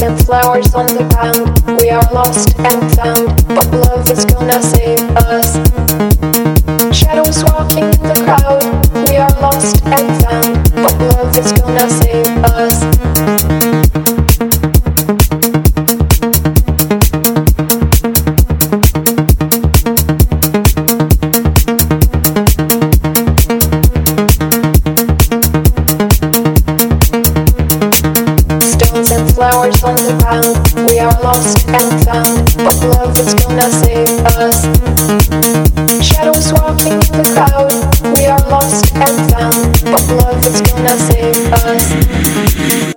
and flowers on the ground. We are lost and found, but love is gonna save us. Shadows walking in the crowd. We are lost and found, but love is gonna save us. Flowers on the ground. We are lost and found, but love is gonna save us. Shadows walking in the crowd. We are lost and found, but love is gonna save us.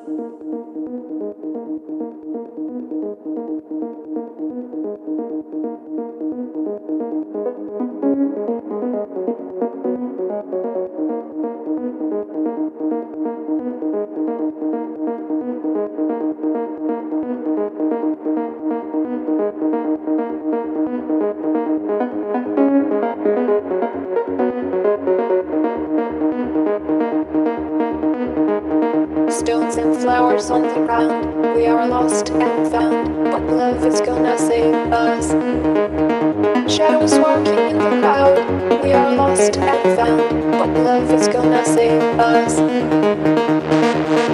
Stones and flowers on the ground. We are lost and found, but love is gonna save us. Shadows walking in the crowd. We are lost and found, but love is gonna save us.